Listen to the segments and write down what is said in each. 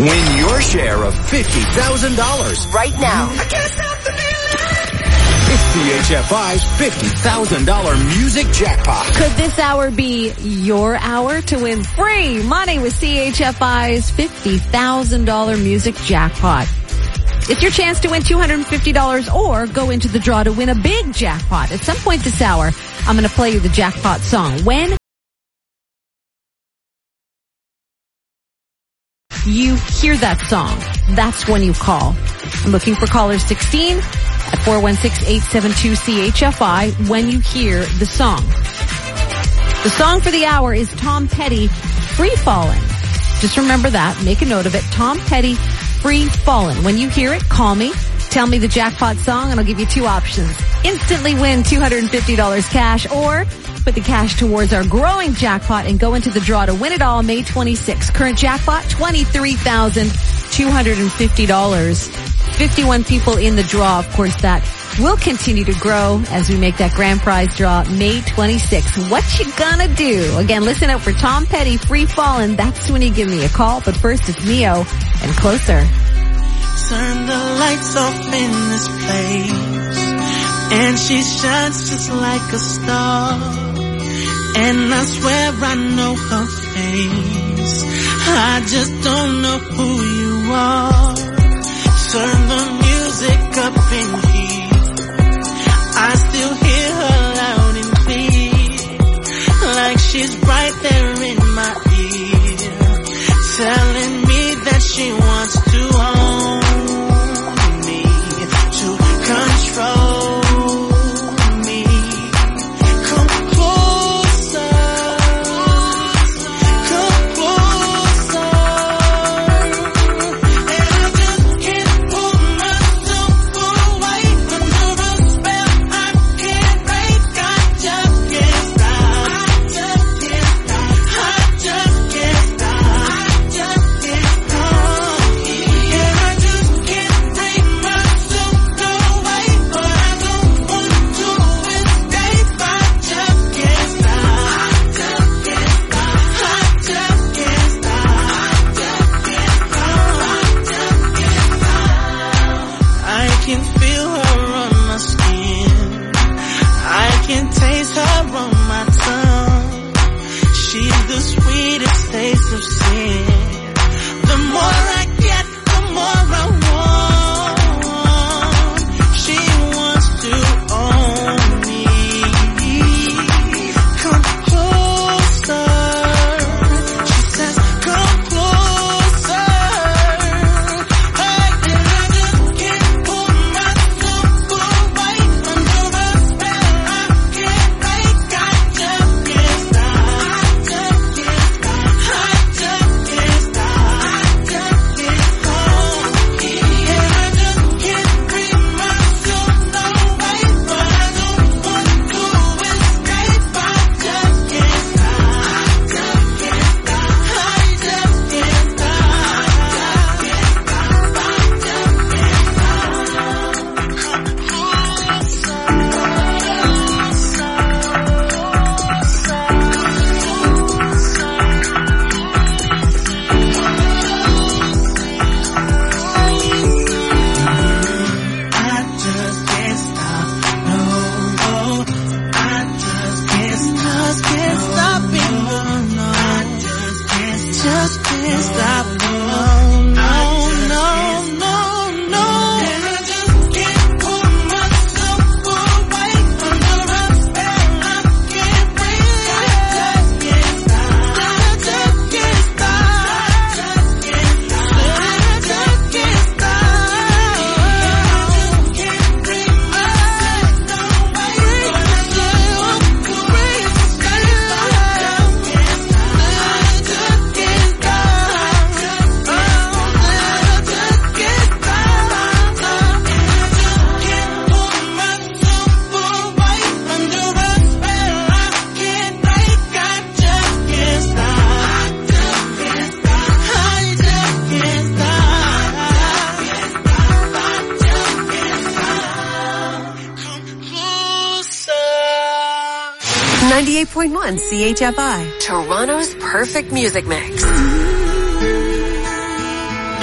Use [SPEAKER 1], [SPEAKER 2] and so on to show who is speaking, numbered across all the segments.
[SPEAKER 1] Win your share of $50,000
[SPEAKER 2] right now.
[SPEAKER 1] I can't stop the It's CHFI's $50,000 music jackpot.
[SPEAKER 3] Could this hour be your hour to win free money with CHFI's $50,000 music jackpot? It's your chance to win $250 or go into the draw to win a big jackpot. At some point this hour, I'm going to play you the jackpot song. When you hear that song, that's when you call. I'm looking for caller 16 at 416-872-CHFI when you hear the song. The song for the hour is Tom Petty, Free Fallin'. Just remember that. Make a note of it. Tom Petty, Free Fallin'. When you hear it, call me. Tell me the jackpot song and I'll give you two options. Instantly win $250 cash or put the cash towards our growing jackpot and go into the draw to win it all May 26th. Current jackpot, $23,250. 51 people in the draw. Of course, that will continue to grow as we make that grand prize draw May 26th. What you gonna do? Again, listen out for Tom Petty, Free Fallin'. That's when you give me a call. But first, it's Neo and Closer.
[SPEAKER 4] Turn the lights off in this place, and she shines just like a star. And I swear I know her face, I just don't know who you are. Turn the music up in here, I still hear her loud and clear, like she's right there in my ear, telling me that she wants to own me, to control me. Come closer, come closer, and I just can't pull myself away under a spell I can't break. I just can't stop, I just can't stop, I just can't stop, I just can't stop, and I just can't bring myself away, but I don't want to escape. I just can't stop, I just can't stop, I just can't stop, I can feel her on my skin, I can taste her on my tongue. She's the sweetest taste of sin. The more I get, the more I want. She wants to own me. Come closer, she says, come closer. Hey, and I just can't pull myself away under a spell I can't break. I just can't stop, I just can't stop, I just can't stop, I just can't hold me, and I just can't bring myself away, but I don't want to escape. I just can't stop, I just can't stop, I just can't stop, I just can't stop, no, I just can't stop it, no, I just can't stop, no, and I just can't pull myself away under a spell I can't break. I just can't stop, I just can't stop, I just can't stop, I just can't stop, I just can't bring myself away, but I just want to escape. I just can't stop, I just can't stop.
[SPEAKER 2] 98.1 CHFI, Toronto's perfect music mix.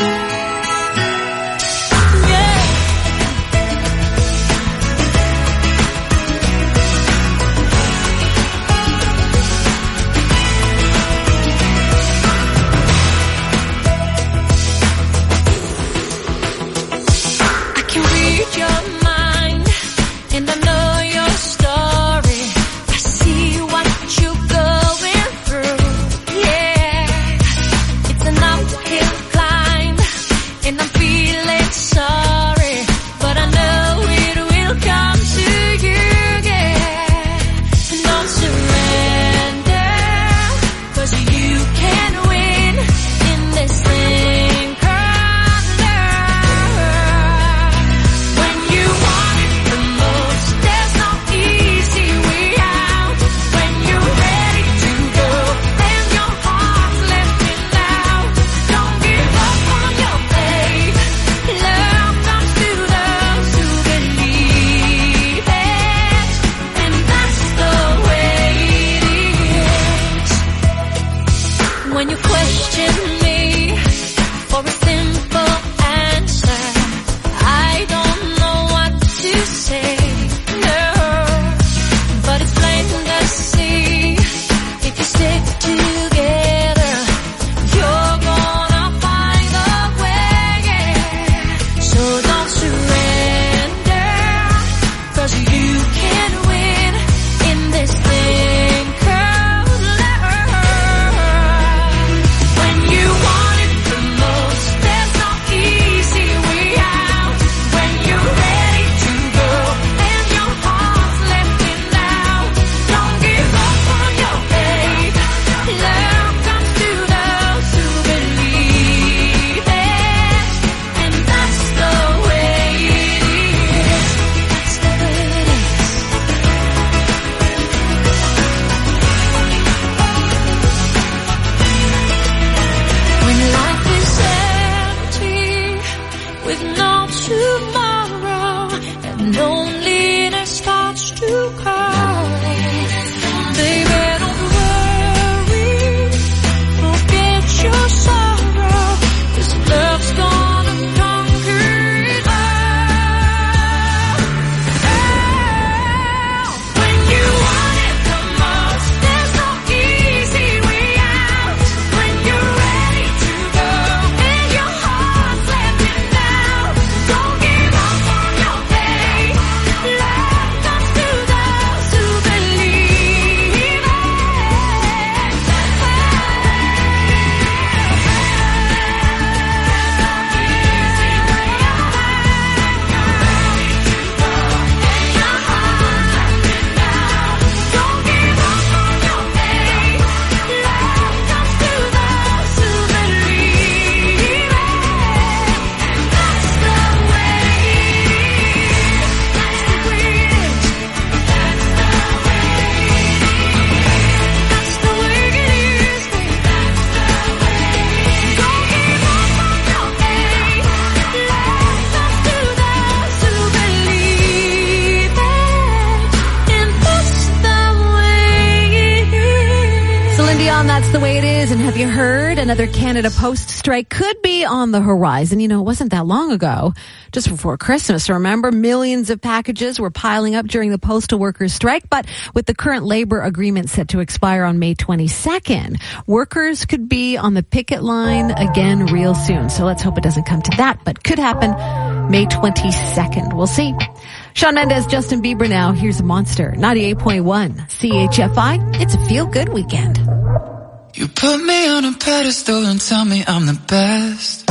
[SPEAKER 3] Dion, that's the way it is. And have you heard? Another Canada Post strike could be on the horizon. You know, it wasn't that long ago, just before Christmas. Remember, millions of packages were piling up during the postal workers' strike. But with the current labor agreement set to expire on May 22nd, workers could be on the picket line again real soon. So let's hope it doesn't come to that, but could happen May 22nd. We'll see. Shawn Mendes, Justin Bieber now. Here's a Monster. 98.1 CHFI. It's a feel-good weekend.
[SPEAKER 2] You put me on a pedestal and tell me I'm the best.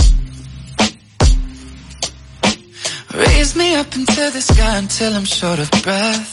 [SPEAKER 2] Raise me up into the sky until I'm short of breath.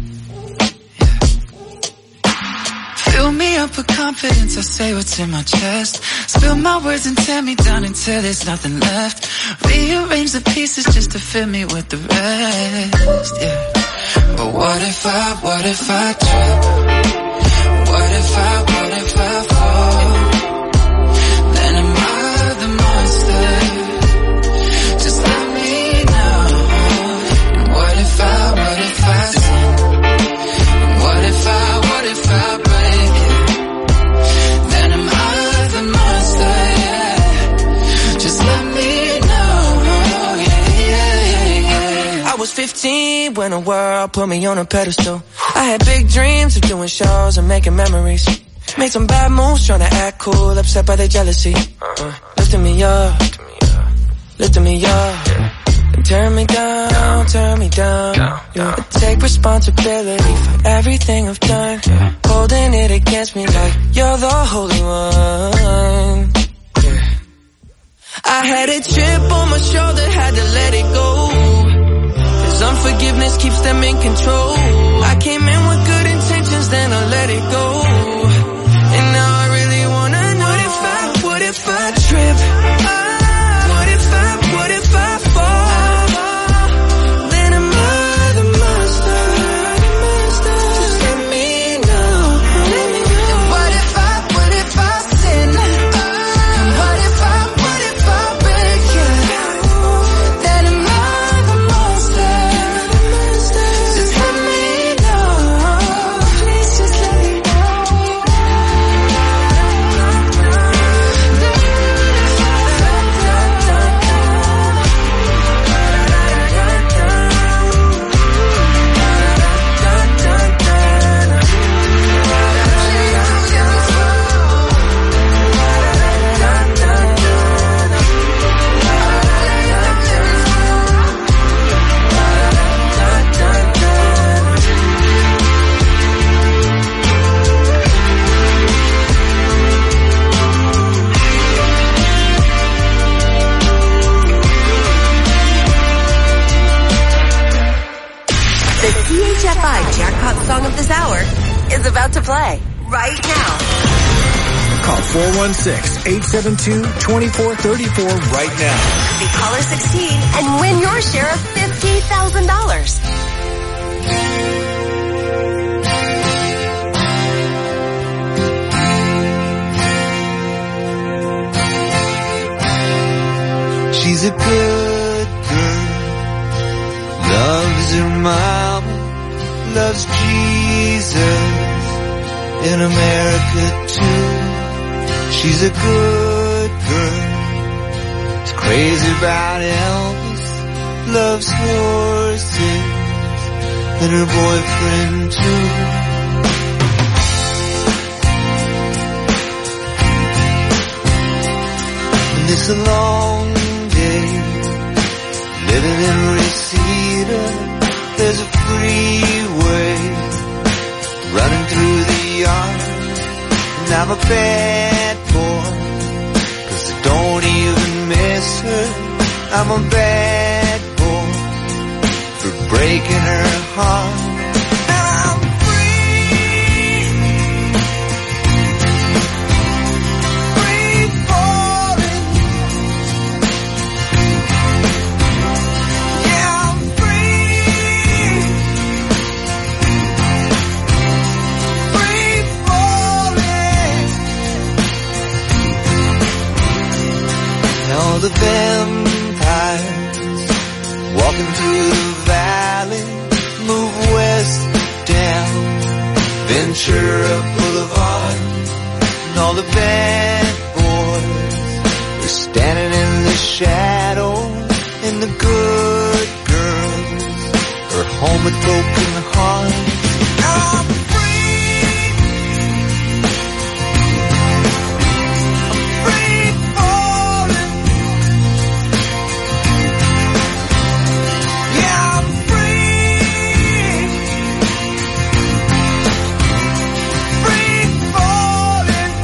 [SPEAKER 2] Fill me up with confidence, I say what's in my chest. Spill my words and tear me down until there's nothing left. Rearrange the pieces just to fill me with the rest, yeah. But what if I trip? What if I fall? Then am I the monster? Just let me know. And what if I sin? And what if I break it? Then am I the monster, yeah. Just let me know, yeah. I was 15 when the world put me on a pedestal. I had big dreams of doing shows and making memories. Made some bad moves trying to act cool, upset by their jealousy. Lifting me up, and turn me down. Yeah. I take responsibility for everything I've done. Holding it against me like you're the holy one. Yeah. I had a chip on my shoulder, had to let it go. Unforgiveness keeps them in control. I came in with good intentions, then I let it go. And now I really wanna know, what if I trip? What if I fall? Then am I the monster? Just let me know. And what if I sin? And what if I break it? Then am I the monster? Just let me know. Please just let me know.
[SPEAKER 5] The CHFI Jackpot Song of this hour is about to play right now.
[SPEAKER 1] Call 416-872-2434 right now.
[SPEAKER 5] Be caller 16 and win your share of $50,000.
[SPEAKER 6] She's a good girl, loves her mama, loves Jesus, in America too. She's a good girl, is crazy about Elvis, loves horses, and her boyfriend too. And it's a long day, living in Reseda. There's a freeway running through the yard. And I'm a bad boy, 'cause I don't even miss her. I'm a bad boy for breaking her heart. All the vampires walking through the valley move west down Ventura Boulevard. all the bad boys are standing in the shadow, and the good girls are home with broken hearts. I'm free. I'm free falling. Yeah, I'm free. Free falling.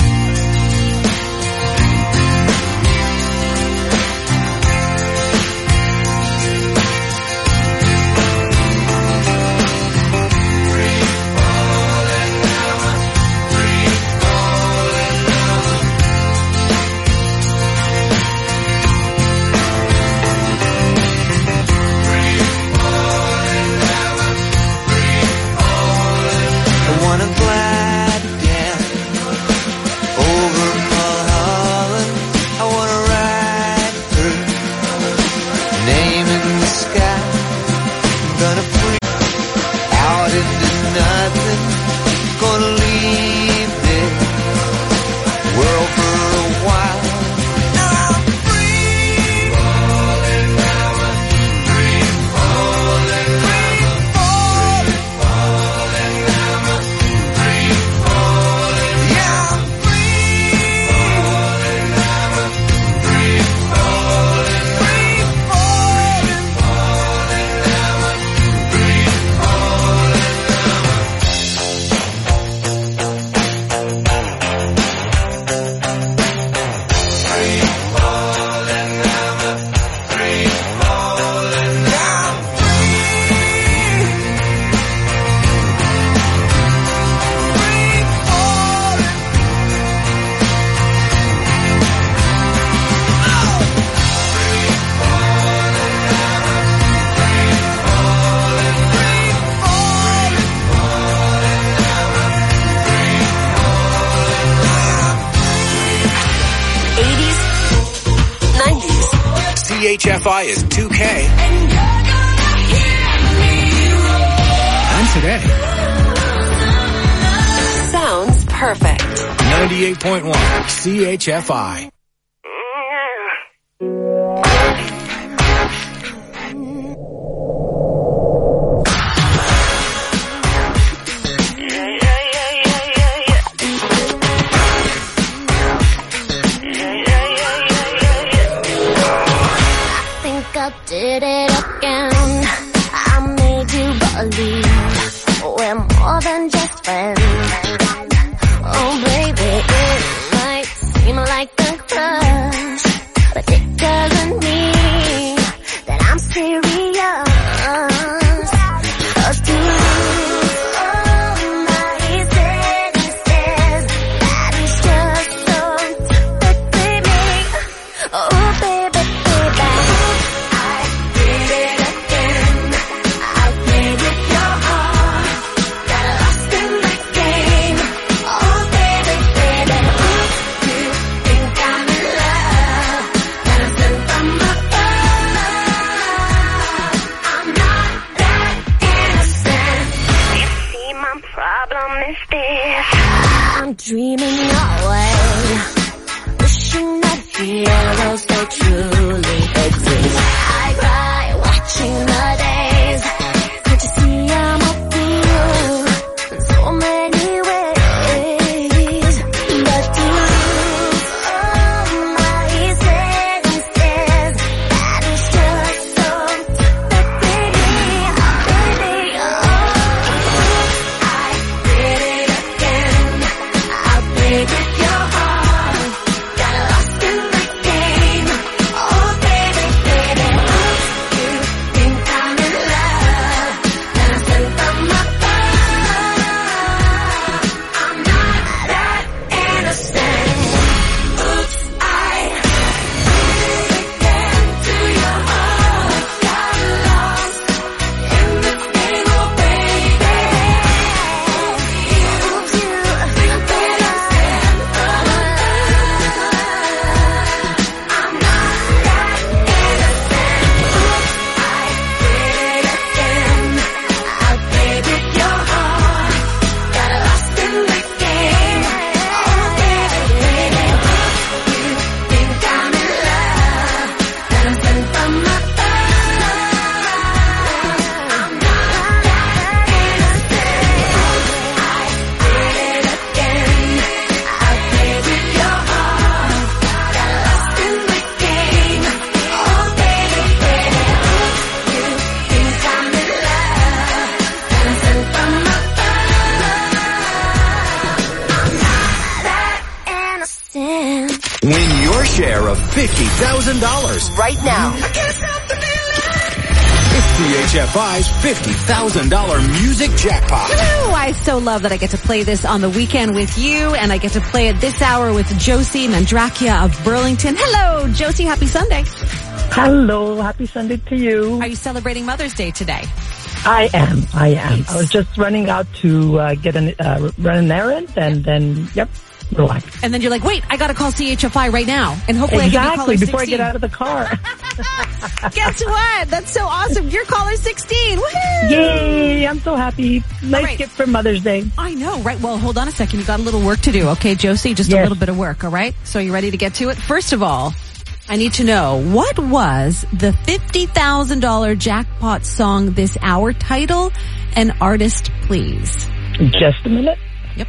[SPEAKER 6] I wanna glide down over Mulholland. I wanna ride her name in the sky. I'm gonna free out into nothing. Gonna leave this world for a while. Now I'm free falling, now I'm free falling, free falling, falling, now I'm free falling. Yeah, I'm free falling, now I'm free falling, free falling, falling, now I'm free falling.
[SPEAKER 1] CHFI is 2K. And today,
[SPEAKER 5] Sounds perfect.
[SPEAKER 1] 98.1 CHFI.
[SPEAKER 7] Think I did it again. I made you believe we're more than just friends. Oh baby, it might seem like a crush, but it doesn't mean that I'm serious. 'Cause to lose all my senses, that is just so typically me. Oh baby, baby, I did it again. I played with your heart, got lost in the game. Oh baby, baby, you think I'm in love, and I'm sent from above. I'm not that innocent. You see, my problem is this: I'm dreaming away, wishing that heroes they truly exist. I cry watching the days. Can't you see I'm a fool in so many ways? But to lose all my senses, that is just so typically me, baby. Oh, I did it again. I played with your heart, got lost in the game. Oh baby, baby, you think I'm in love, and I'm sent from above. I'm not that innocent. Oops, I did it again to your heart, got lost in the game. Oh baby, oops, you think that I'm
[SPEAKER 1] Win your share of $50,000.
[SPEAKER 5] Right now.
[SPEAKER 1] It's CHFI's $50,000 music jackpot.
[SPEAKER 3] Woo! I so love that I get to play this on the weekend with you, and I get to play it this hour with Josie Mandrakia of Burlington. Hello, Josie. Happy Sunday.
[SPEAKER 8] Hello. Happy Sunday to you.
[SPEAKER 3] Are you celebrating Mother's Day today?
[SPEAKER 8] I am.
[SPEAKER 3] Nice.
[SPEAKER 8] I was just running out to run an errand, and then, relax.
[SPEAKER 3] And then you're like, wait, I got to call CHFI right now, and hopefully I can be caller 16.
[SPEAKER 8] Before I get out of the car.
[SPEAKER 3] Guess what? That's so awesome. You're caller 16. Woohoo!
[SPEAKER 8] Yay! I'm so happy. Nice gift for Mother's Day.
[SPEAKER 3] I know, right? Well, hold on a second. You got a little work to do, okay, Josie? Just a little bit of work, all right? So you ready to get to it? First of all, I need to know, what was the $50,000 jackpot song this hour? Title and artist, please.
[SPEAKER 8] Just a minute.
[SPEAKER 3] Yep.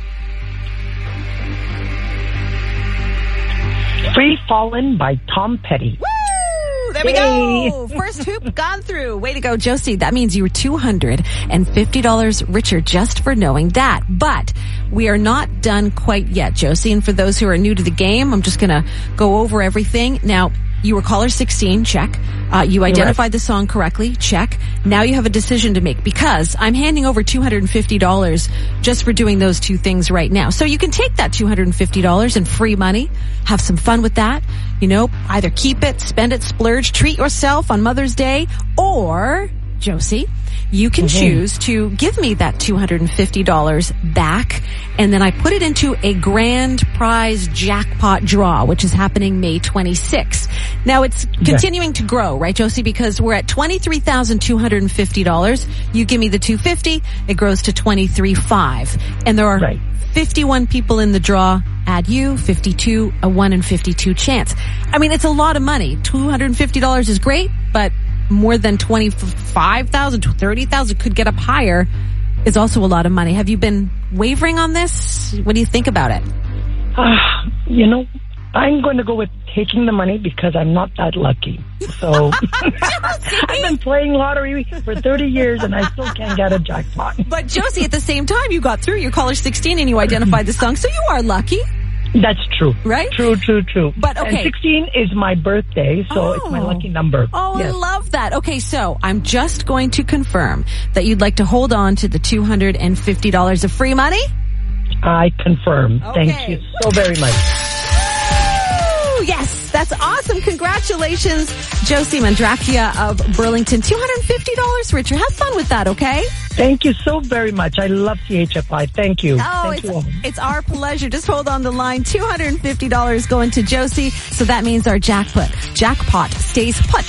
[SPEAKER 8] Free Fallin' by Tom Petty.
[SPEAKER 3] Woo! There we go. First hoop gone through. Way to go, Josie. That means you were $250 richer just for knowing that. But we are not done quite yet, Josie. And for those who are new to the game, I'm just going to go over everything. Now, you were caller 16, check. You identified the song correctly, check. Now you have a decision to make, because I'm handing over $250 just for doing those two things right now. So you can take that $250 in free money, have some fun with that, either keep it, spend it, splurge, treat yourself on Mother's Day, or, Josie, you can choose to give me that $250 back, and then I put it into a grand prize jackpot draw, which is happening May 26th. Now it's continuing to grow, right, Josie? Because we're at $23,250. You give me the $250, it grows to $23,500. And there are 51 people in the draw. Add you, 52, a 1 in 52 chance. I mean, it's a lot of money. $250 is great, but more than 25,000, 30,000 could get up higher is also a lot of money. Have you been wavering on this? What do you think about it?
[SPEAKER 8] I'm going to go with taking the money because I'm not that lucky. So I've been playing lottery for 30 years and I still can't get a jackpot.
[SPEAKER 3] But Josie, at the same time, you got through. You're caller 16 and you identified the song, so you are lucky.
[SPEAKER 8] That's true.
[SPEAKER 3] Right?
[SPEAKER 8] True.
[SPEAKER 3] But okay.
[SPEAKER 8] And 16 is my birthday, so it's my lucky number.
[SPEAKER 3] Oh, yes. I love that. Okay, so I'm just going to confirm that you'd like to hold on to the $250 of free money?
[SPEAKER 8] I confirm. Okay. Thank you so very much.
[SPEAKER 3] Yes, that's awesome. Congratulations, Josie Mandrakia of Burlington. $250 richer. Have fun with that, okay?
[SPEAKER 8] Thank you so very much. I love CHFI. Thank you.
[SPEAKER 3] Oh, it's our pleasure. Just hold on the line. $250 going to Josie. So that means our jackpot stays put.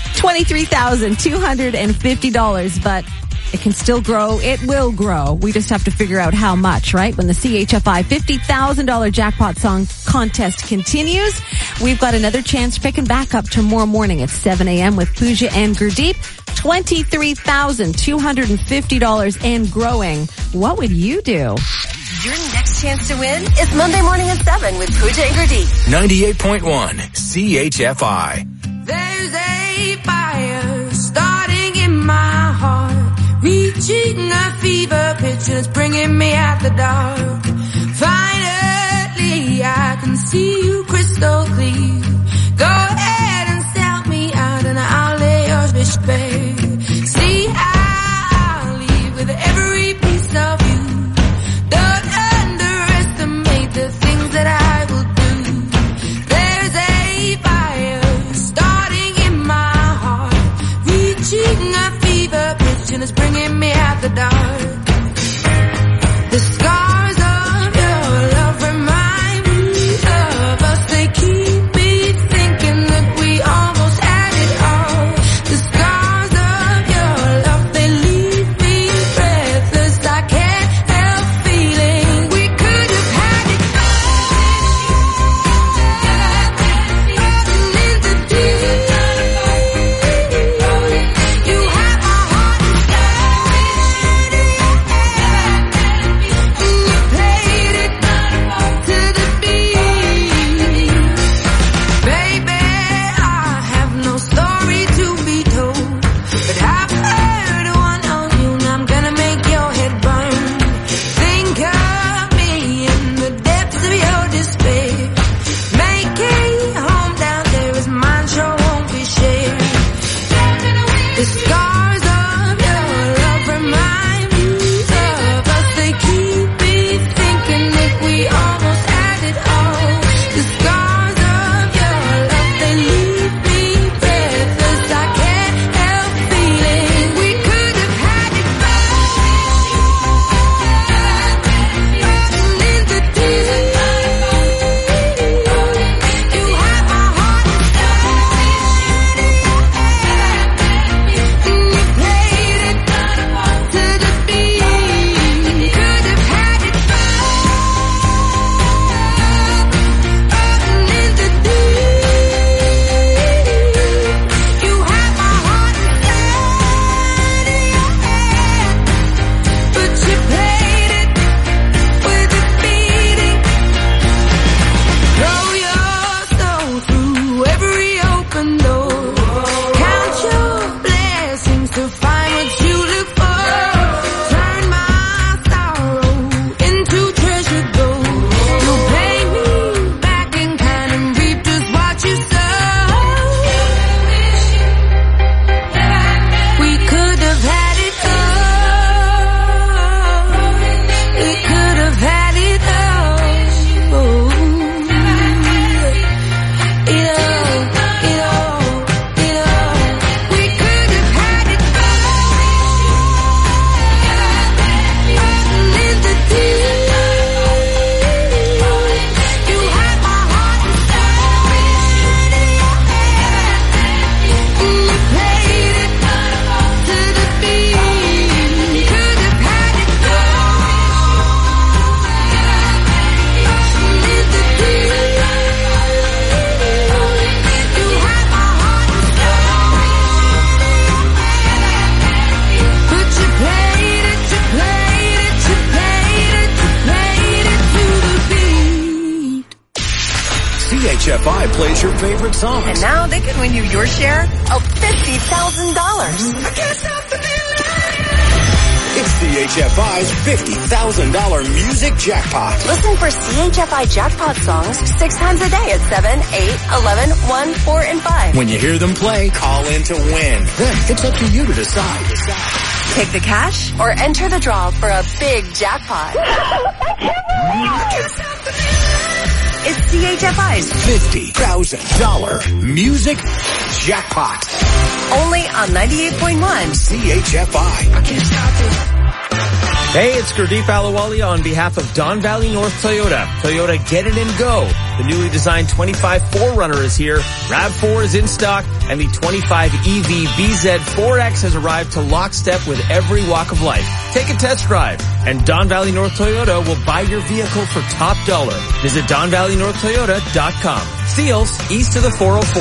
[SPEAKER 3] $23,250. But it can still grow. It will grow. We just have to figure out how much, right? When the CHFI $50,000 jackpot song contest continues, we've got another chance picking back up tomorrow morning at 7 a.m. with Pooja and Gurdeep. $23,250 and growing. What would you do?
[SPEAKER 5] Your next chance to win is Monday morning at 7 with Pooja and Gurdeep.
[SPEAKER 1] 98.1 CHFI.
[SPEAKER 2] There's a fire starting in my heart, reaching a fever pitch, and it's bringing me out the dark. Finally, I can see you crystal clear. Go ahead and sell me out, and I'll lay your fish bare. See, I'll leave with every piece of you. Don't underestimate the things that I will do. There's a fire starting in my heart, reaching a fever pitch, and it's bringing me out the dark. The scars of your love remind me of us. They keep me thinking that we almost had it all. The scars of
[SPEAKER 1] CHFI plays your favorite songs.
[SPEAKER 5] And now they can win you your share of $50,000.
[SPEAKER 1] It's CHFI's $50,000 music jackpot.
[SPEAKER 5] Listen for CHFI jackpot songs 6 times a day at 7, 8, 11, 1, 4, and 5.
[SPEAKER 1] When you hear them play, call in to win. Then it's up to you to decide.
[SPEAKER 5] Take the cash or enter the draw for a big jackpot. It's CHFI's
[SPEAKER 1] $50,000 music jackpot.
[SPEAKER 5] Only on 98.1
[SPEAKER 1] CHFI.
[SPEAKER 9] Hey, it's Gurdeep Ahluwalia on behalf of Don Valley North Toyota. Toyota Get It and Go. The newly designed 25 4Runner is here. RAV4 is in stock, and the 25 EV BZ4X has arrived to lockstep with every walk of life. Take a test drive, and Don Valley North Toyota will buy your vehicle for top dollar. Visit DonValleyNorthToyota.com. Steeles, east of the 404.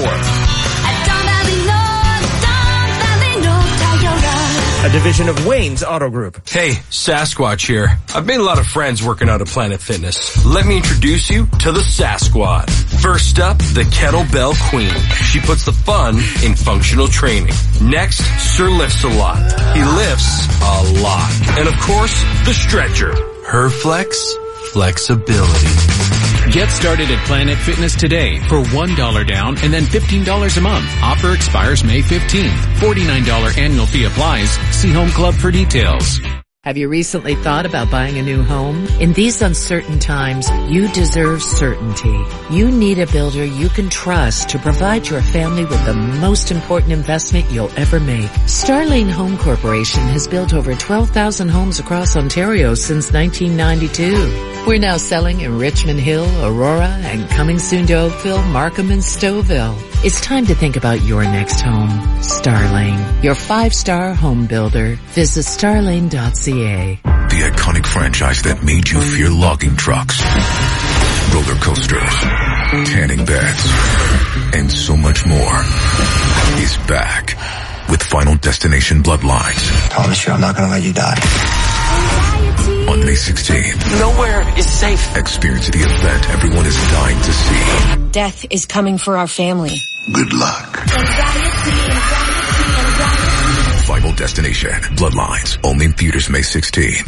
[SPEAKER 9] A division of Wayne's Auto Group.
[SPEAKER 10] Hey, Sasquatch here. I've made a lot of friends working out at Planet Fitness. Let me introduce you to the Sasquad. First up, the Kettlebell Queen. She puts the fun in functional training. Next, Sir Lifts a Lot. He lifts a lot. And of course, the Stretcher. Her flexibility.
[SPEAKER 11] Get started at Planet Fitness today for $1 down and then $15 a month. Offer expires May 15th. $49 annual fee applies. See Home Club for details.
[SPEAKER 12] Have you recently thought about buying a new home? In these uncertain times, you deserve certainty. You need a builder you can trust to provide your family with the most important investment you'll ever make. Starlane Home Corporation has built over 12,000 homes across Ontario since 1992. We're now selling in Richmond Hill, Aurora, and coming soon to Oakville, Markham, and Stouffville. It's time to think about your next home. Starlane, your 5-star home builder. Visit starlane.ca.
[SPEAKER 13] The iconic franchise that made you fear logging trucks, roller coasters, tanning beds, and so much more is back with Final Destination Bloodlines.
[SPEAKER 14] Promise you I'm not going to let you die.
[SPEAKER 13] On May 16th.
[SPEAKER 15] Nowhere is safe.
[SPEAKER 13] Experience the event everyone is dying to see.
[SPEAKER 16] Death is coming for our family.
[SPEAKER 13] Good luck. Final Destination Bloodlines. Only in theaters May 16th.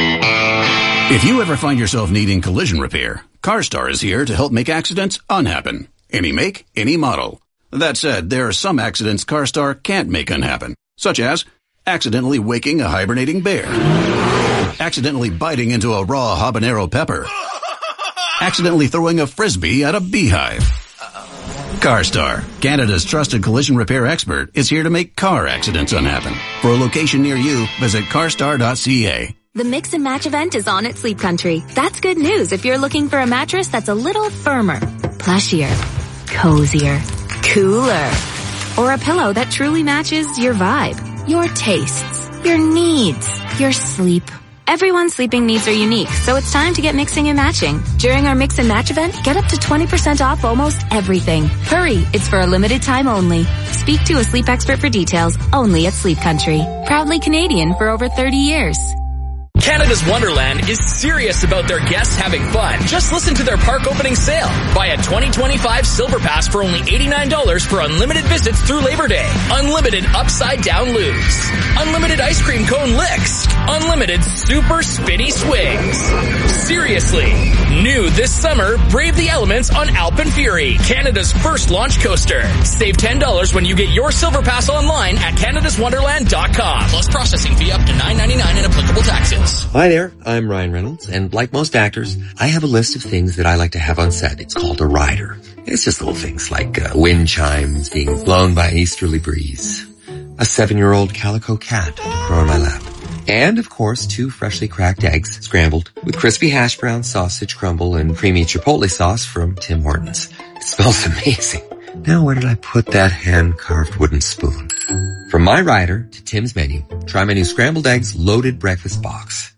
[SPEAKER 17] If you ever find yourself needing collision repair, CarStar is here to help make accidents unhappen. Any make, any model. That said, there are some accidents CarStar can't make unhappen, such as accidentally waking a hibernating bear, accidentally biting into a raw habanero pepper, accidentally throwing a frisbee at a beehive. CarStar, Canada's trusted collision repair expert, is here to make car accidents unhappen. For a location near you, visit carstar.ca.
[SPEAKER 18] The Mix and Match event is on at Sleep Country. That's good news if you're looking for a mattress that's a little firmer, plushier, cozier, cooler, or a pillow that truly matches your vibe, your tastes, your needs, your sleep. Everyone's sleeping needs are unique, so it's time to get mixing and matching. During our Mix and Match event, get up to 20% off almost everything. Hurry, it's for a limited time only. Speak to a sleep expert for details, only at Sleep Country. Proudly Canadian for over 30 years.
[SPEAKER 19] Canada's Wonderland is serious about their guests having fun. Just listen to their park opening sale. Buy a 2025 Silver Pass for only $89 for unlimited visits through Labor Day. Unlimited upside down loops. Unlimited ice cream cone licks. Unlimited super spinny swings. Seriously. New this summer, brave the elements on Alpen Fury, Canada's first launch coaster. Save $10 when you get your Silver Pass online at canadaswonderland.com. Plus processing fee up to $9.99 and applicable taxes.
[SPEAKER 20] Hi there, I'm Ryan Reynolds, and like most actors, I have a list of things that I like to have on set. It's called a rider. It's just little things like wind chimes being blown by an easterly breeze, a 7-year-old calico cat to crow on my lap, and, of course, 2 freshly cracked eggs scrambled with crispy hash brown sausage crumble and creamy chipotle sauce from Tim Hortons. It smells amazing. Now where did I put that hand-carved wooden spoon? From my rider to Tim's menu, try my new scrambled eggs loaded breakfast box.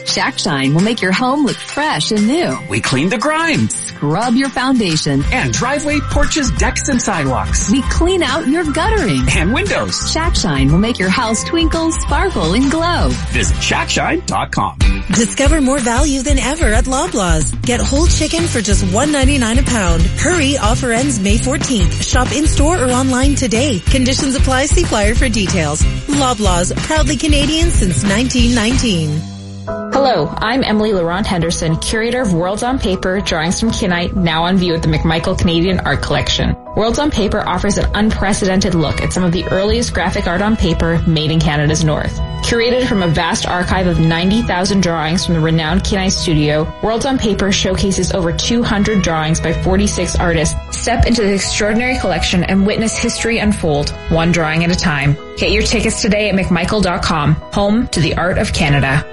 [SPEAKER 15] Shack Shine will make your home look fresh and new.
[SPEAKER 21] We clean the grime.
[SPEAKER 15] Scrub your foundation.
[SPEAKER 21] And driveway, porches, decks, and sidewalks.
[SPEAKER 15] We clean out your guttering.
[SPEAKER 21] And windows.
[SPEAKER 15] Shack Shine will make your house twinkle, sparkle, and glow.
[SPEAKER 21] Visit ShackShine.com.
[SPEAKER 22] Discover more value than ever at Loblaws. Get whole chicken for just $1.99 a pound. Hurry, offer ends May 14th. Shop in-store or online today. Conditions apply. See flyer for details. Loblaws, proudly Canadian since 1919.
[SPEAKER 23] Hello, I'm Emily Laurent Henderson, curator of Worlds on Paper, Drawings from Kinnight, now on view at the McMichael Canadian Art Collection. Worlds on Paper offers an unprecedented look at some of the earliest graphic art on paper made in Canada's North. Curated from a vast archive of 90,000 drawings from the renowned Kinnight studio, Worlds on Paper showcases over 200 drawings by 46 artists. Step into the extraordinary collection and witness history unfold, one drawing at a time. Get your tickets today at McMichael.com, home to the art of Canada.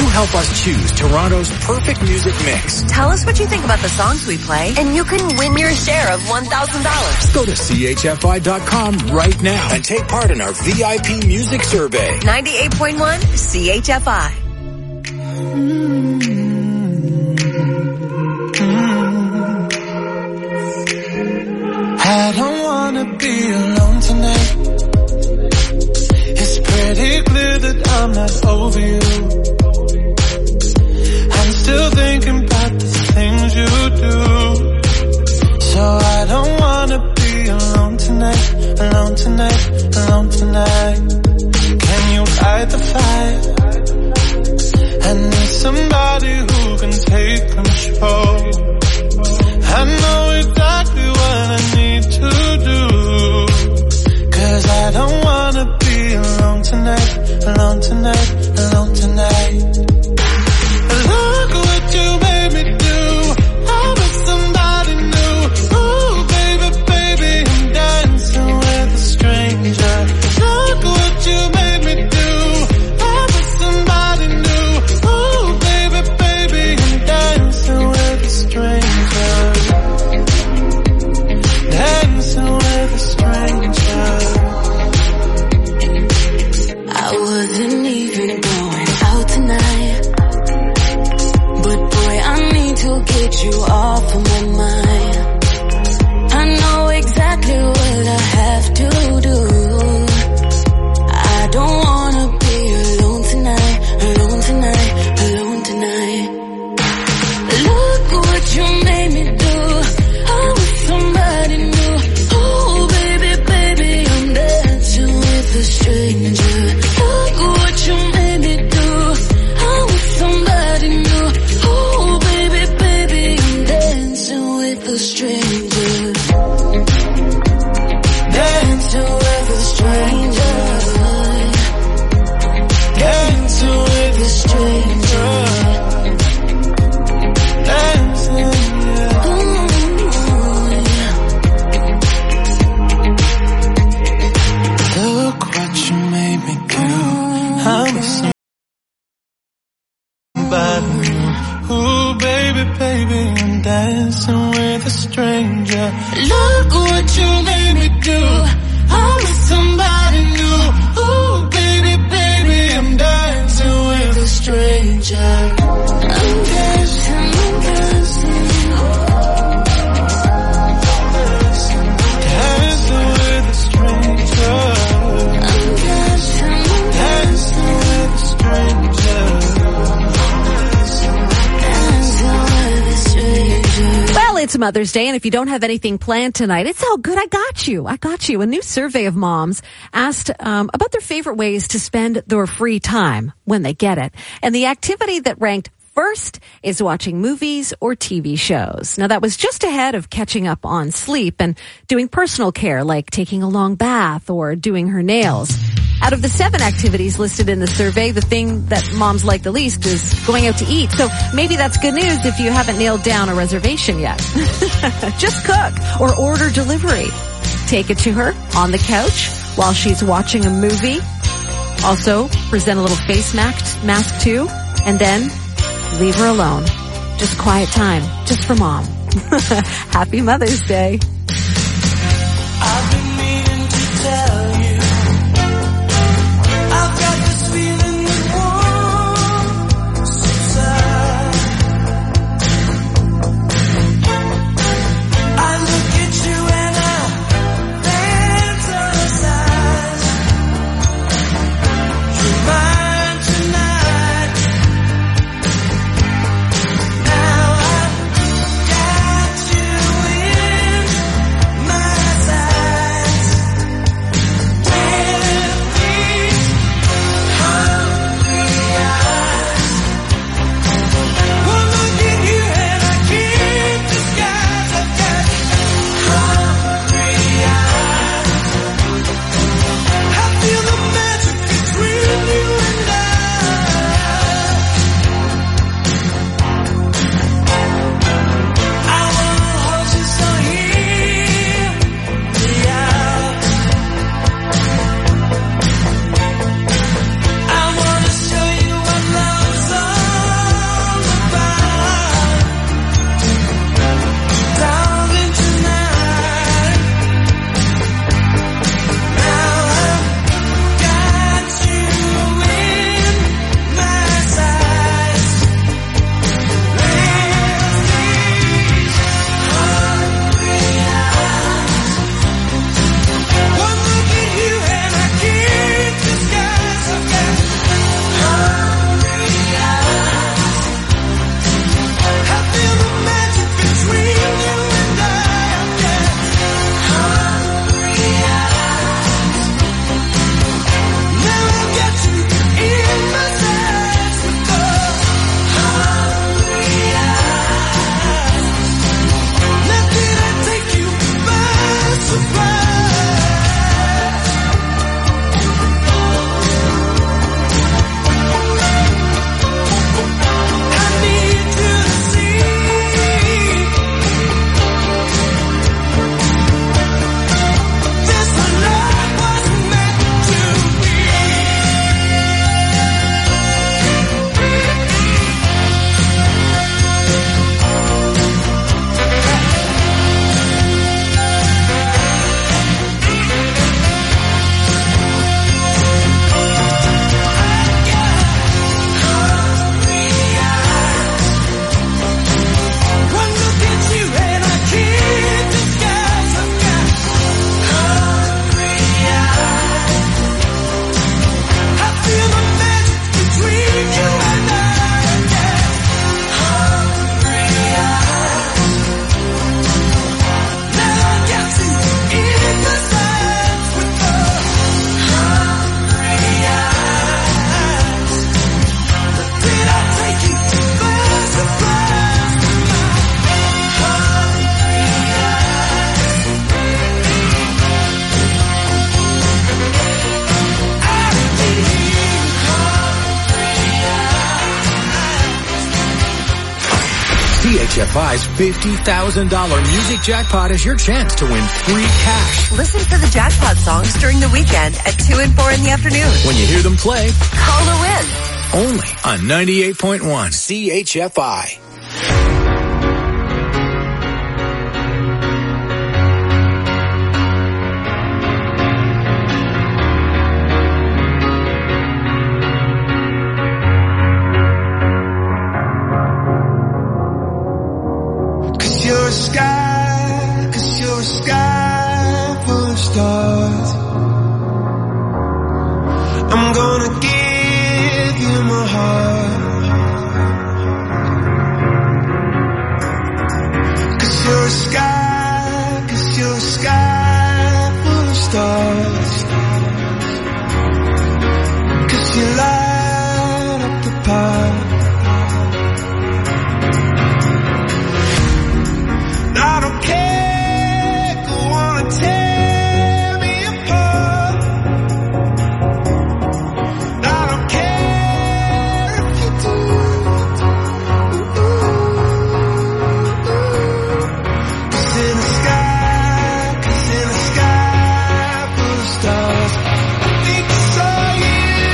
[SPEAKER 1] help us choose Toronto's perfect music mix.
[SPEAKER 5] Tell us what you think about the songs we play, and you can win your share of $1,000.
[SPEAKER 1] Go to chfi.com right now and take part in our VIP music survey.
[SPEAKER 5] 98.1 CHFI.
[SPEAKER 2] I don't wanna be alone tonight. It's pretty clear that I'm not over you. I'm still thinking about the things you do. So I don't wanna be alone tonight, alone tonight, alone tonight. Can you fight the fight? I need somebody who can take control. I know exactly what I need to do. 'Cause I don't wanna be alone tonight, alone tonight, alone tonight. Look what you made me do. I'm with somebody new. Ooh, baby, baby, I'm dancing with a stranger. Look what you made me do. I'm with somebody new. Ooh, baby, baby, I'm dancing with a stranger. Dancing with a stranger. I wasn't even going out tonight, but boy, I need to get you off of my mind. I know exactly what I have to do. I don't wanna be alone tonight, alone tonight, alone tonight. Look what you made me do. I was somebody new. Oh baby, baby, I'm dancing with a stranger. Look what you made me do. I was somebody new. Oh baby, baby, I'm dancing with a stranger. Dancing with a stranger. Dancing with a stranger. Dancing, yeah. Look what you made me do. I'm with somebody new. Ooh, baby, baby, I'm dancing with a stranger. Look what you made me do. I'm with somebody new. Ooh, baby, baby, I'm dancing with a stranger. I'm dancing, I'm dancing. Dancing with a stranger. I'm dancing, dancing with a stranger. Dancing with a stranger.
[SPEAKER 3] Well, it's Mother's Day, and if you don't have anything planned tonight, it's all good. I got you. I got you. A new survey of moms asked about their favorite ways to spend their free time when they get it. And the activity that ranked first is watching movies or TV shows. Now, that was just ahead of catching up on sleep and doing personal care like taking a long bath or doing her nails. Out of the 7 activities listed in the survey, the thing that moms like the least is going out to eat. So maybe that's good news if you haven't nailed down a reservation yet. Just cook or order delivery. Take it to her on the couch while she's watching a movie. Also, present a little face mask too, and then leave her alone. Just quiet time, just for mom. Happy Mother's Day.
[SPEAKER 2] I've been meaning to tell you, I've got this feeling that wants inside. I look at you and I fantasize. You're mine tonight. Now I've got you in
[SPEAKER 1] CHFI's $50,000 music jackpot is your chance to win free cash.
[SPEAKER 5] Listen for the jackpot songs during the weekend at 2 and 4 in the afternoon.
[SPEAKER 1] When you hear them play,
[SPEAKER 5] call to win.
[SPEAKER 1] Only on 98.1 CHFI.
[SPEAKER 2] Cause you're a sky full of stars. I'm gonna give you my heart. Cause you're a sky full of stars. Cause you light up the path. I don't care, go on and tear me apart. I don't care if you do. Cause in the sky full of stars, I think I saw you.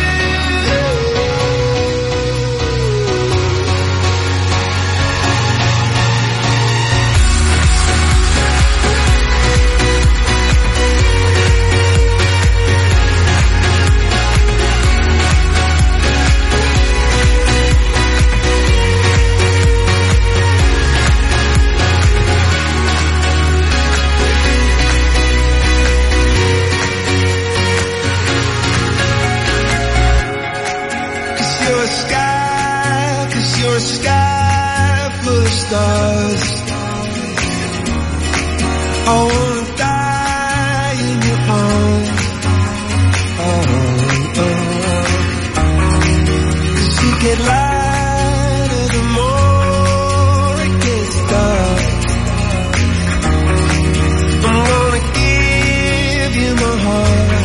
[SPEAKER 2] Cause you're a sky full of stars. I wanna die in your arms. Cause you get lighter the more it gets dark. I'm gonna give you my heart.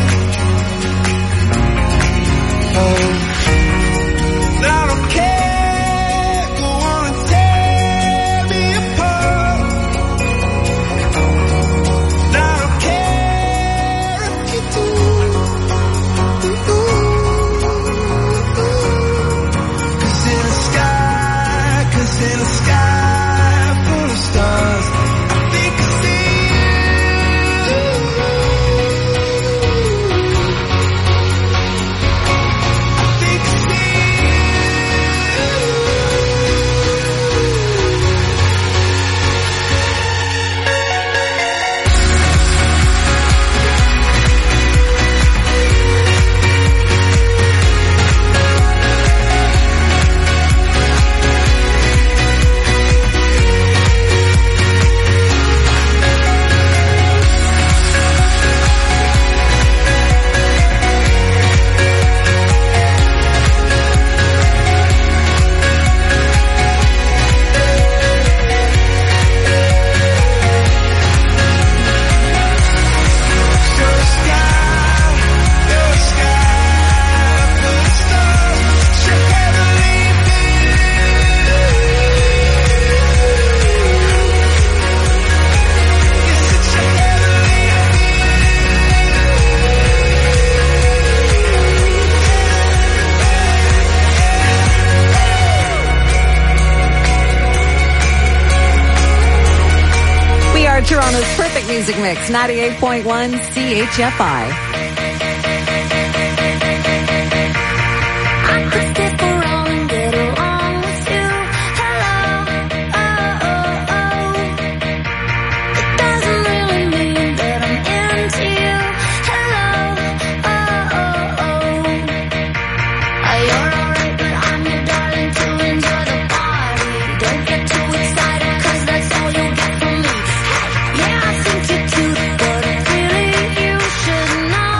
[SPEAKER 2] I don't care, go on and tear me apart. I don't care if you do. Cause in the sky full of stars, I think I see you. I think I see
[SPEAKER 3] Toronto's perfect music mix, 98.1 CHFI.
[SPEAKER 2] yeah, I think you're cute, but really you should know.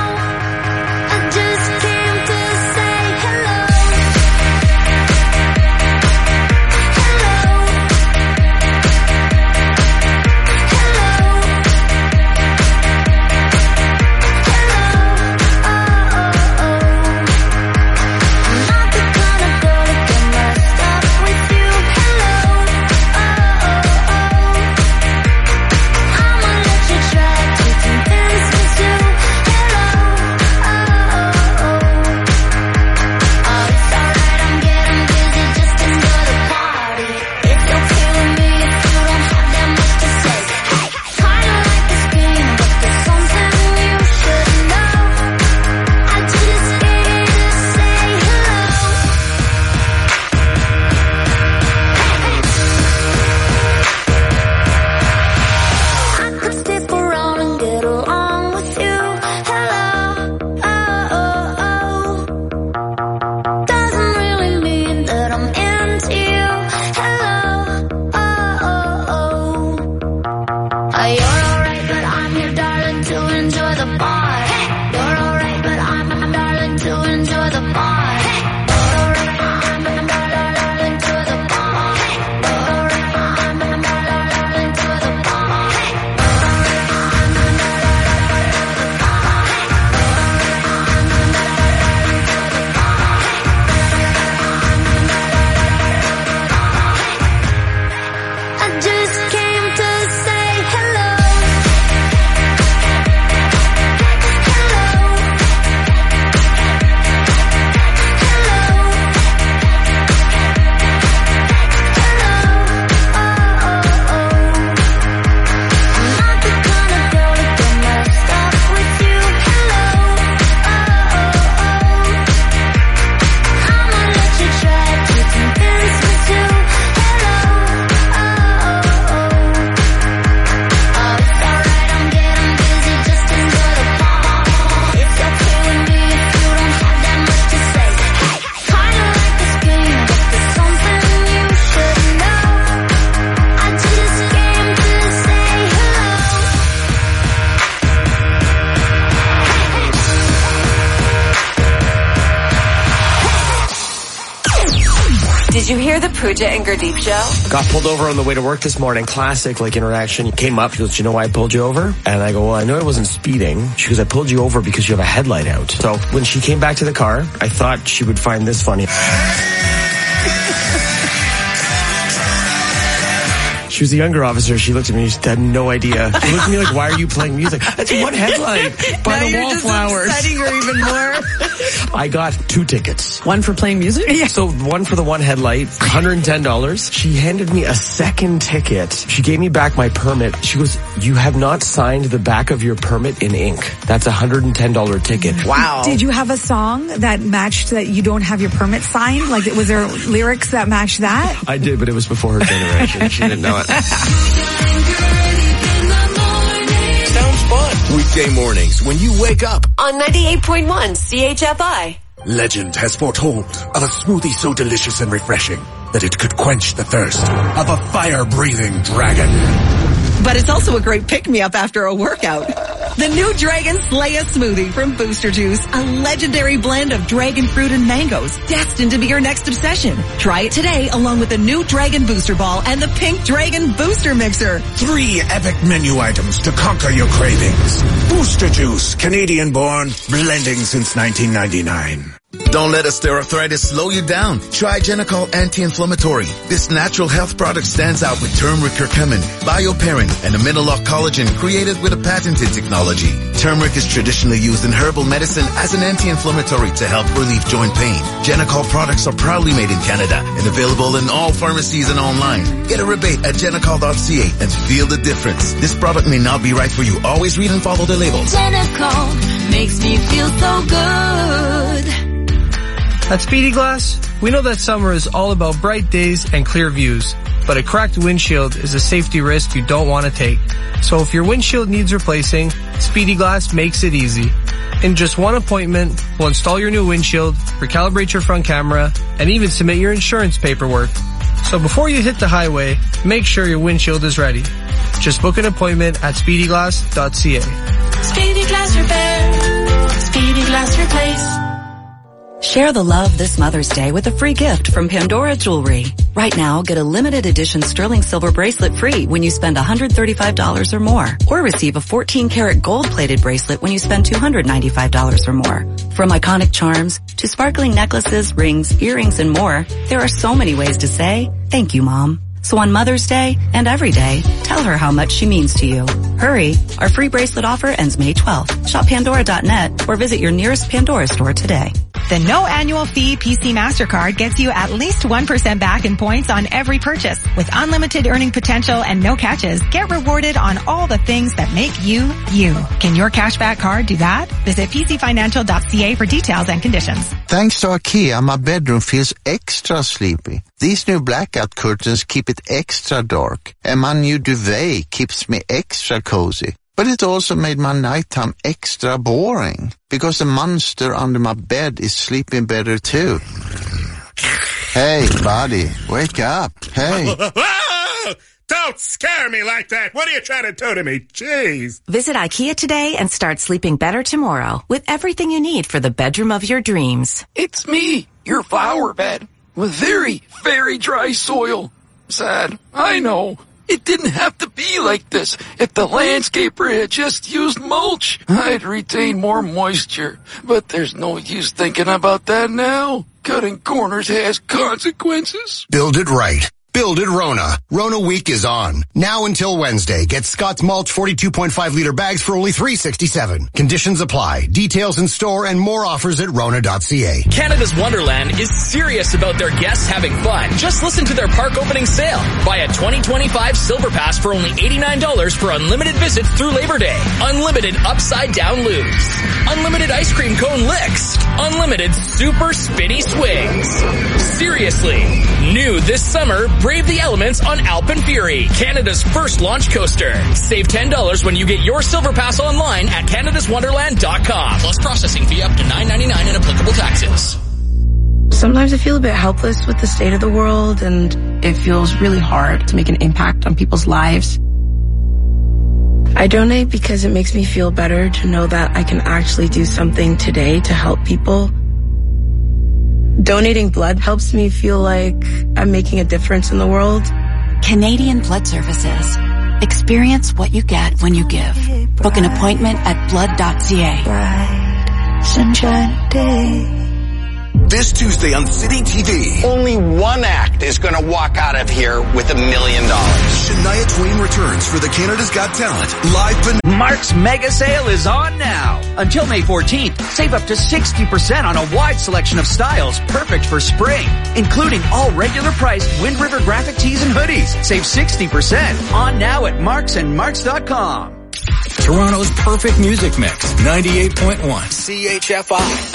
[SPEAKER 5] Did you hear the Pooja and Gurdeep show?
[SPEAKER 9] Got pulled over on the way to work this morning. Classic, interaction. Came up. She goes, "Do you know why I pulled you over?" And I go, "Well, I know I wasn't speeding." She goes, "I pulled you over because you have a headlight out." So when she came back to the car, I thought she would find this funny. She was a younger officer. She looked at me. She had no idea. She looked at me like, "Why are you playing music?" That's one headlight by the wallflowers.
[SPEAKER 3] Upsetting her even more.
[SPEAKER 9] I got 2 tickets.
[SPEAKER 3] One for playing music?
[SPEAKER 9] Yeah. So one for the one headlight, $110. She handed me a second ticket. She gave me back my permit. She goes, "You have not signed the back of your permit in ink. That's a $110 ticket." Wow.
[SPEAKER 4] Did you have a song that matched that you don't have your permit signed? Like, was there lyrics that matched that?
[SPEAKER 9] I did, but it was before her generation. She didn't know it.
[SPEAKER 1] Sounds fun. Weekday mornings when you wake up
[SPEAKER 5] On 98.1 CHFI.
[SPEAKER 6] Legend has foretold of a smoothie so delicious and refreshing that it could quench the thirst of a fire-breathing dragon.
[SPEAKER 7] But it's also a great pick-me-up after a workout. The new Dragon Slaya smoothie from Booster Juice, a legendary blend of dragon fruit and mangoes, destined to be your next obsession. Try it today along with the new Dragon Booster Ball and the Pink Dragon Booster Mixer.
[SPEAKER 6] 3 epic menu items to conquer your cravings. Booster Juice, Canadian-born, blending since 1999.
[SPEAKER 24] Don't let osteoarthritis slow you down. Try Genicol Anti-Inflammatory. This natural health product stands out with turmeric curcumin, bioperine, and a Minoloc collagen created with a patented technology. Turmeric is traditionally used in herbal medicine as an anti-inflammatory to help relieve joint pain. Genicol products are proudly made in Canada and available in all pharmacies and online. Get a rebate at genicol.ca and feel the difference. This product may not be right for you. Always read and follow the labels.
[SPEAKER 2] Genicol makes me feel so good.
[SPEAKER 25] At Speedy Glass, we know that summer is all about bright days and clear views, but a cracked windshield is a safety risk you don't want to take. So if your windshield needs replacing, Speedy Glass makes it easy. In just one appointment, we'll install your new windshield, recalibrate your front camera, and even submit your insurance paperwork. So before you hit the highway, make sure your windshield is ready. Just book an appointment at speedyglass.ca.
[SPEAKER 2] Speedy Glass Repair. Speedy Glass Replace.
[SPEAKER 7] Share the love this Mother's Day with a free gift from Pandora Jewelry. Right now, get a limited edition sterling silver bracelet free when you spend $135 or more. Or receive a 14-karat gold-plated bracelet when you spend $295 or more. From iconic charms to sparkling necklaces, rings, earrings, and more, there are so many ways to say, thank you, Mom. So on Mother's Day and every day, tell her how much she means to you. Hurry! Our free bracelet offer ends May 12th. Shop Pandora.net or visit your nearest Pandora store today.
[SPEAKER 26] The no annual fee PC MasterCard gets you at least 1% back in points on every purchase. With unlimited earning potential and no catches, get rewarded on all the things that make you, you. Can your cashback card do that? Visit pcfinancial.ca for details and conditions.
[SPEAKER 27] Thanks to IKEA, my bedroom feels extra sleepy. These new blackout curtains keep it extra dark, and my new duvet keeps me extra cozy. But it also made my nighttime extra boring, because the monster under my bed is sleeping better too. Hey, buddy, wake up. Hey.
[SPEAKER 6] Don't scare me like that. What are you trying to do to me? Jeez.
[SPEAKER 28] Visit IKEA today and start sleeping better tomorrow with everything you need for the bedroom of your dreams.
[SPEAKER 29] It's me, your flower bed, with very, very dry soil. Sad, I know. It didn't have to be like this. If the landscaper had just used mulch, I'd retain more moisture. But there's no use thinking about that now. Cutting corners has consequences.
[SPEAKER 30] Build it right. Build it Rona. Rona Week is on. Now until Wednesday. Get Scott's Mulch 42.5 liter bags for only $3.67. Conditions apply. Details in store and more offers at Rona.ca.
[SPEAKER 19] Canada's Wonderland is serious about their guests having fun. Just listen to their park opening sale. Buy a 2025 Silver Pass for only $89 for unlimited visits through Labor Day. Unlimited upside down loops. Unlimited ice cream cone licks. Unlimited super spinny swings. Seriously. New this summer, brave the elements on Alpine Fury, Canada's first launch coaster. Save $10 when you get your Silver Pass online at canadaswonderland.com. Plus processing fee up to $9.99 and applicable taxes.
[SPEAKER 31] Sometimes I feel a bit helpless with the state of the world, and it feels really hard to make an impact on people's lives. I donate because it makes me feel better to know that I can actually do something today to help people. Donating blood helps me feel like I'm making a difference in the world.
[SPEAKER 7] Canadian Blood Services. Experience what you get when you give. Book an appointment at blood.ca.
[SPEAKER 31] Sunshine day.
[SPEAKER 8] This Tuesday on City TV, only one act is going to walk out of here with $1 million.
[SPEAKER 10] Shania Twain returns for the Canada's Got Talent live.
[SPEAKER 11] Mark's mega sale is on now. Until May 14th, save up to 60% on a wide selection of styles perfect for spring, including all regular priced Wind River graphic tees and hoodies. Save 60% on now at marksandmarks.com.
[SPEAKER 1] Toronto's perfect music mix, 98.1 CHFI.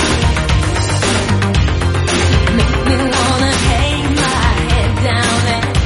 [SPEAKER 2] Make me wanna hang my head down and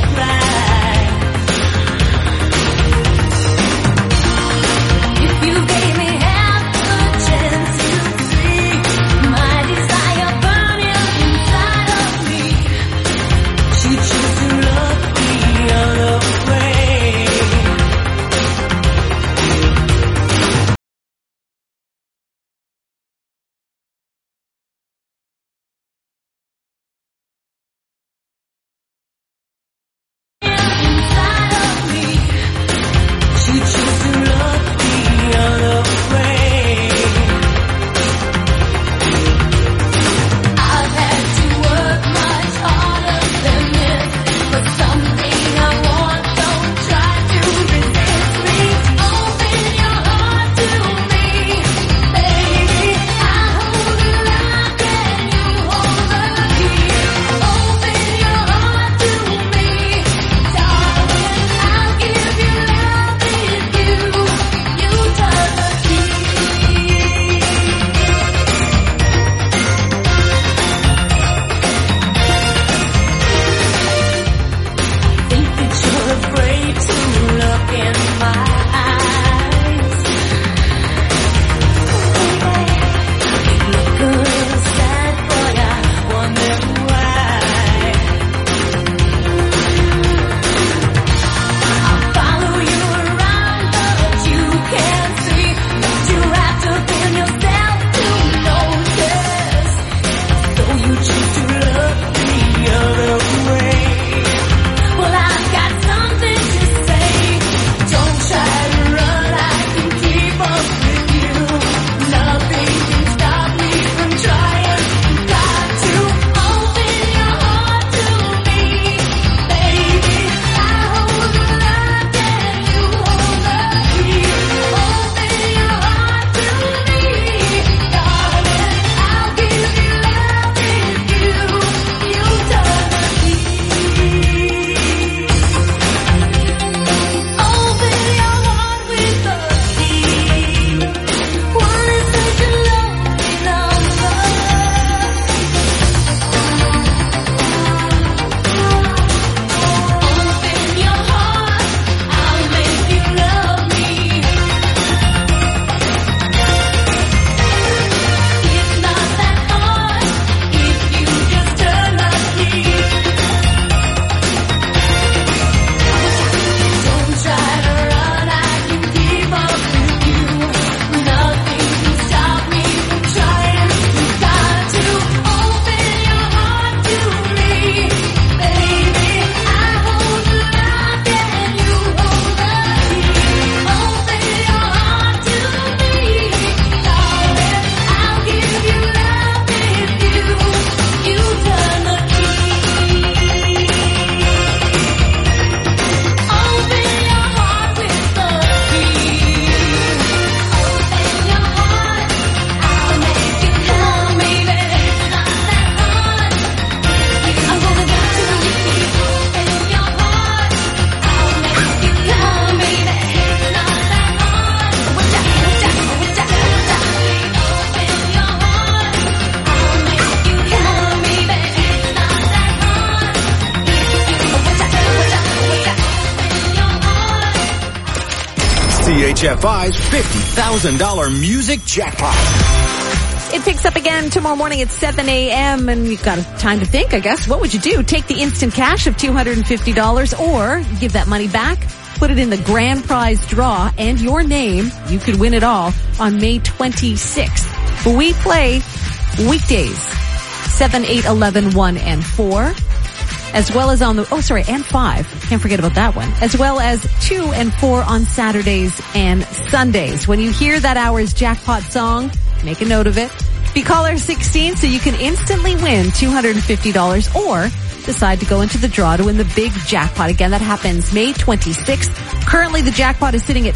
[SPEAKER 1] CHFI's $50,000 music jackpot.
[SPEAKER 3] It picks up again tomorrow morning at 7 a.m. and you've got time to think, I guess. What would you do? Take the instant cash of $250 or give that money back, put it in the grand prize draw and your name. You could win it all on May 26th. But we play weekdays, 7, 8, 11, 1, and 4. As well as on the, and 5. Can't forget about that one. As well as 2 and 4 on Saturdays and Sundays. When you hear that hour's jackpot song, make a note of it. Be caller 16 so you can instantly win $250 or decide to go into the draw to win the big jackpot. Again, that happens May 26th. Currently, the jackpot is sitting at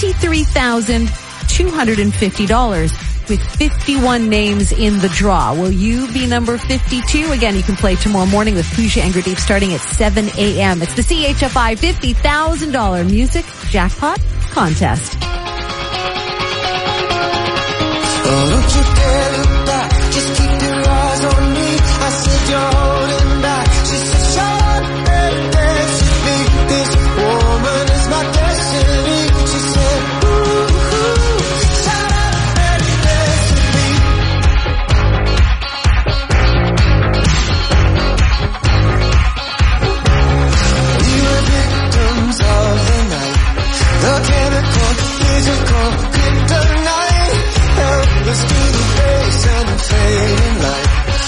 [SPEAKER 3] $23,250 with 51 names in the draw. Will you be number 52? Again, you can play tomorrow morning with Pooja and Gurdeep starting at 7 a.m. It's the CHFI $50,000 music jackpot contest.
[SPEAKER 2] Oh, don't you dare look back, just keep your eyes on me. I said you're